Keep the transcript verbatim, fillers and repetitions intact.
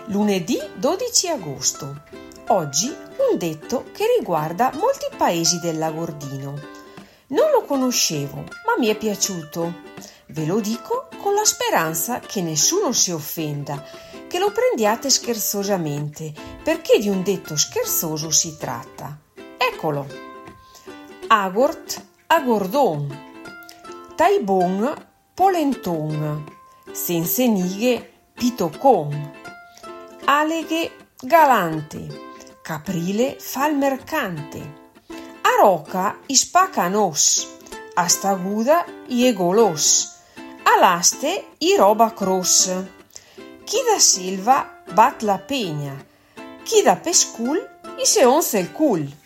Lunedì dodici agosto. Oggi un detto che riguarda molti paesi del Lagordino. Non lo conoscevo, ma mi è piaciuto. Ve lo dico con la speranza che nessuno si offenda, che lo prendiate scherzosamente, perché di un detto scherzoso si tratta. Eccolo. Agort agordon, taibon polenton, senza nighe pitocon, aleghe galante, caprile fa il mercante, a roca ispaca nos, a staguda i golos, all'aste i roba cross, chi da silva bat la pegna, chi da pescul i se onze il cul.